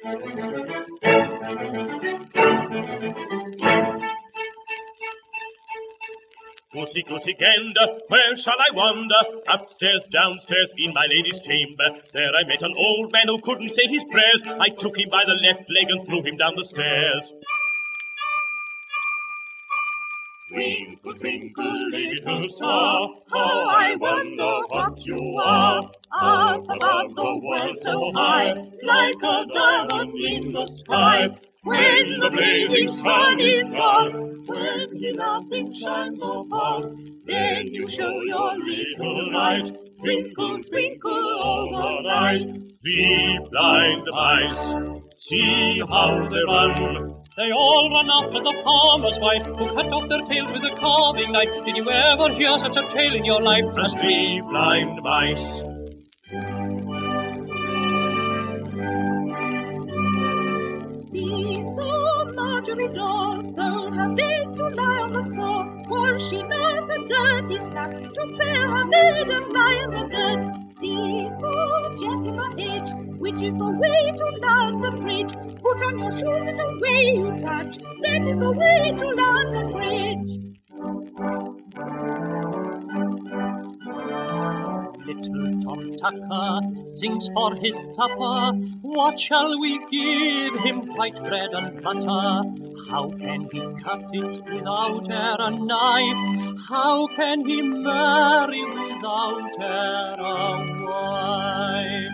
Goosey, goosey gander, where shall I wander? Upstairs, downstairs, in my lady's chamber. There I met an old man who couldn't say his prayers. I took him by the left leg and threw him down the stairs. Twinkle, twinkle, little star, how I wonder what you are. Up above the world so high, like a diamond in the sky. When the blazing sun is gone, when he nothing shines upon, then you show your little light. Twinkle, twinkle over night. The blind mice, see how they run. They all run after the farmer's wife, who cut off their tails with a carving knife. Did you ever hear such a tale in your life as 3 blind mice? See, so Marjorie Dawson, her bed to lie on the floor, for she knows a dirty slut to spare her maid and lie in the dirt. See, oh, Jack in the hedge, which is the way to London Bridge. Put on your shoes and away you touch, that is the way to London Bridge. Little Tom Tucker sings for his supper. What shall we give him? White bread and butter. How can he cut it without e'er a knife? How can he marry without e'er a wife?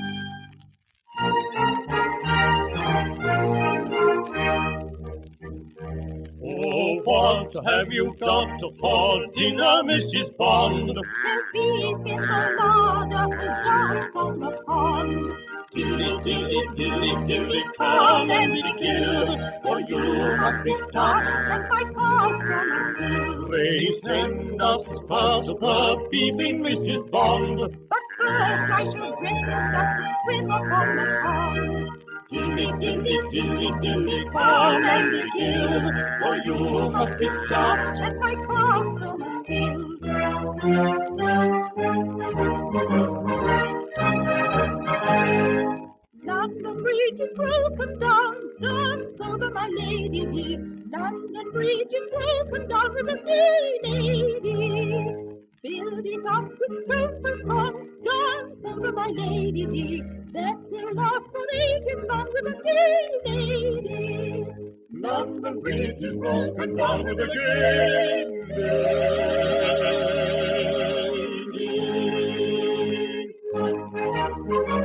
Oh, what have you got for dinner, Mrs. Bond? There's beef in the larder, right from the pond. Dilly, dilly, dilly, dilly, come and be killed, for you must be starved. And my car's gonna kill. Pray send us first the beefing, Mrs. Bond. But first I shall dress and up swim upon the pond. Dilly, dilly, dilly, dilly, come and be killed, for you must be starved. And my car's gonna kill. London Bridge is broken down, dance over my lady dear. London Bridge is broken down with a lady. Build it up with stones and stone, dance over my lady dear. That will last for ages long with a lady. London Bridge is broken down with a lady.